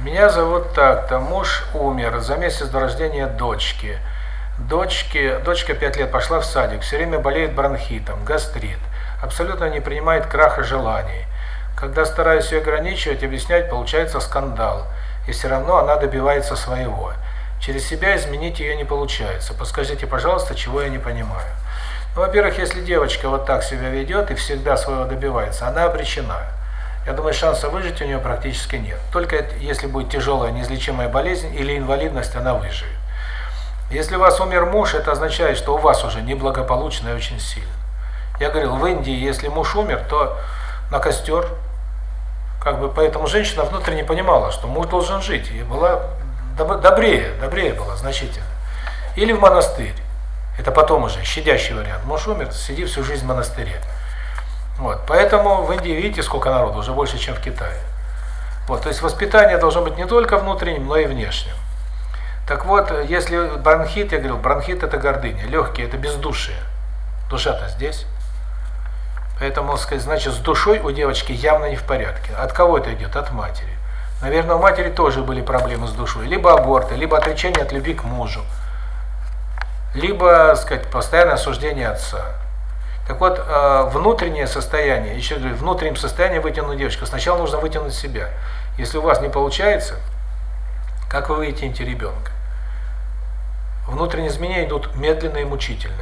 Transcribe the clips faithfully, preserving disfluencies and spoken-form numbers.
Меня зовут так-то, муж умер за месяц до рождения дочки. Дочке, дочка пять лет пошла в садик, все время болеет бронхитом, гастрит, абсолютно не принимает краха желаний. Когда стараюсь ее ограничивать, объяснять, получается скандал, и все равно она добивается своего. Через себя изменить ее не получается. Подскажите, пожалуйста, чего я не понимаю. Ну, во-первых, если девочка вот так себя ведет и всегда своего добивается, она обречена. Я думаю, шанса выжить у нее практически нет. Только если будет тяжелая неизлечимая болезнь или инвалидность, она выживет. Если у вас умер муж, это означает, что у вас уже неблагополучно и очень сильно. Я говорил, в Индии, если муж умер, то на костер. Как бы, поэтому женщина внутренне понимала, что муж должен жить, и была добрее, добрее была значительно. Или в монастырь. Это потом уже щадящий вариант. Муж умер, сиди всю жизнь в монастыре. Вот. Поэтому в Индии, видите, сколько народу, уже больше, чем в Китае. Вот. То есть воспитание должно быть не только внутренним, но и внешним. Так вот, если бронхит, я говорил, бронхит это гордыня, легкие это бездушие. Душа-то здесь. Поэтому, сказать, значит, с душой у девочки явно не в порядке. От кого это идет? От матери. Наверное, у матери тоже были проблемы с душой. Либо аборты, либо отречение от любви к мужу. Либо, сказать, постоянное осуждение отца. Так вот, внутреннее состояние, еще говорю, внутреннем состоянии вытянуть девочку. Сначала нужно вытянуть себя. Если у вас не получается, как вы вытянете ребенка? Внутренние изменения идут медленно и мучительно.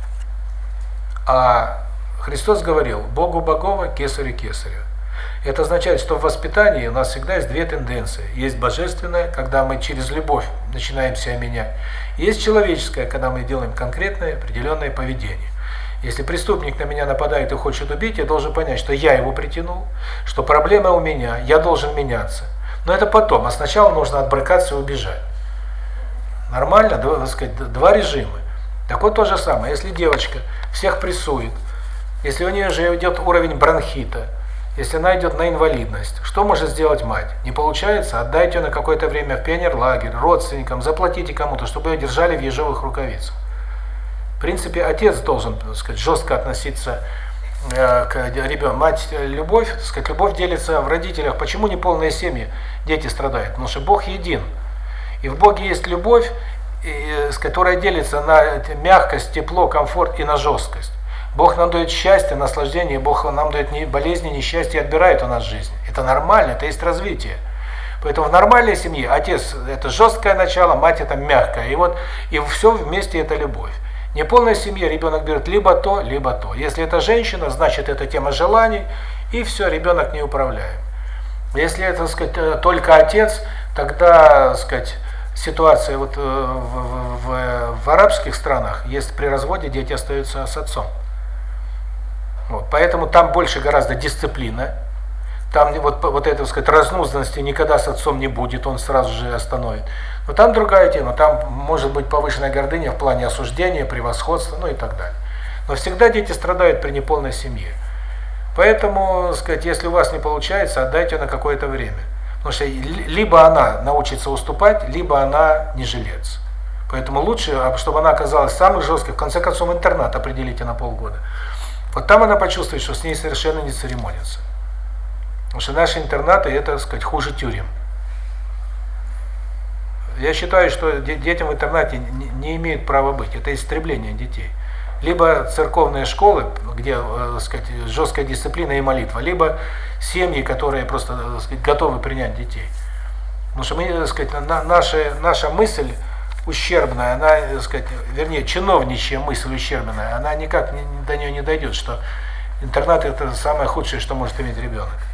А Христос говорил, Богу Богова, кесарю кесарю. Это означает, что в воспитании у нас всегда есть две тенденции. Есть божественная, когда мы через любовь начинаем себя менять. Есть человеческая, когда мы делаем конкретное, определенное поведение. Если преступник на меня нападает и хочет убить, я должен понять, что я его притянул, что проблема у меня, я должен меняться. Но это потом, а сначала нужно отбрыкаться и убежать. Нормально, так сказать, два режима. Так вот то же самое, если девочка всех прессует, если у нее же идет уровень бронхита, если она идет на инвалидность, что может сделать мать? Не получается? Отдайте ее на какое-то время в пионерлагерь, родственникам, заплатите кому-то, чтобы ее держали в ежовых рукавицах. В принципе, отец должен, так сказать, жестко относиться э, к ребенку. Мать, любовь, так сказать, любовь делится в родителях. Почему неполные семьи дети страдают? Потому что Бог един. И в Боге есть любовь, и, которая делится на мягкость, тепло, комфорт и на жесткость. Бог нам дает счастье, наслаждение, Бог нам дает болезни, несчастье, отбирает у нас жизнь. Это нормально, это есть развитие. Поэтому в нормальной семье отец – это жесткое начало, мать – это мягкое. И вот и все вместе – это любовь. В неполной семье ребенок берет либо то, либо то. Если это женщина, значит это тема желаний, и все, ребенок не управляем. Если это, так сказать, только отец, тогда, так сказать, ситуация вот в, в, в, в арабских странах, есть при разводе дети остаются с отцом. Вот, поэтому там больше гораздо дисциплина, там вот, вот этой, так сказать, разнузданности никогда с отцом не будет, он сразу же остановит. Но там другая тема, там может быть повышенная гордыня в плане осуждения, превосходства, ну и так далее. Но всегда дети страдают при неполной семье. Поэтому, так сказать, если у вас не получается, отдайте на какое-то время. Потому что либо она научится уступать, либо она не жилец. Поэтому лучше, чтобы она оказалась самой жесткой, в конце концов интернат определите на полгода. Вот там она почувствует, что с ней совершенно не церемонится. Потому что наши интернаты, это, так сказать, хуже тюрем. Я считаю, что детям в интернате не имеют права быть. Это истребление детей. Либо церковные школы, где, так сказать, жесткая дисциплина и молитва, либо семьи, которые просто, так сказать, готовы принять детей. Потому что мы, так сказать, наша, наша мысль ущербная, она, так сказать, вернее, чиновничья мысль ущербная, она никак не, до нее не дойдет, что интернат – это самое худшее, что может иметь ребенок.